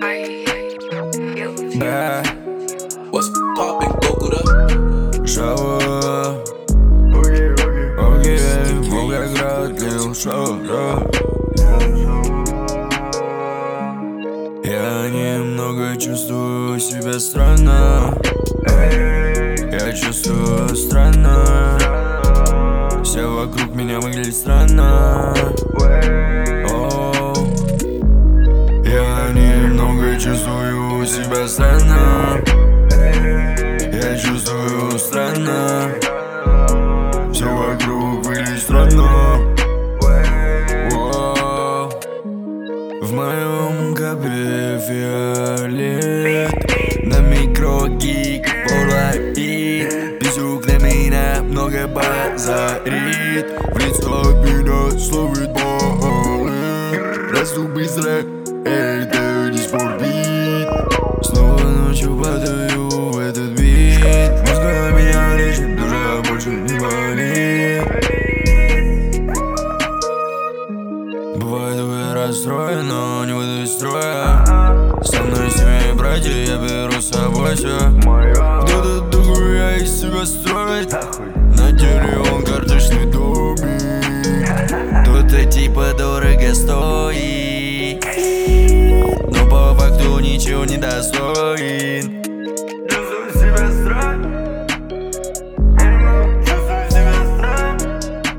Да, What's poppin', Gokuda? шоу. Окей, Волгоград, Лил Шоу. Я немного чувствую себя странно. Я чувствую странно. Все вокруг меня выглядит странно. Я немного чувствую себя странно. Я чувствую странно. Все вокруг выглядит странно. В моем капле фиолет. На микрогик половит. Писюк на меня много базарит. В лицо меня словит болит. Расту быстро, это не спорбит. Снова ночью падаю в этот бит. Музыка меня лечит, душа больше не болит. Бывает, я расстроен, но не выйду из строя. Со мной семья и братья, я беру с собой все. Кто-то другой я из себя строит. На деле он карточный домик. Кто-то типа дорого стоит, но по факту ничего не достоин. Чувствую себя странно. Чувствую себя странно.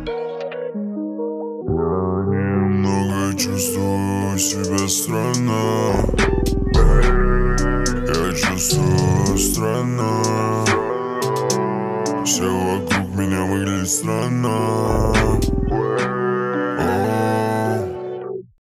Немного чувствую себя странно. Я чувствую странно. Все вокруг меня выглядит странно.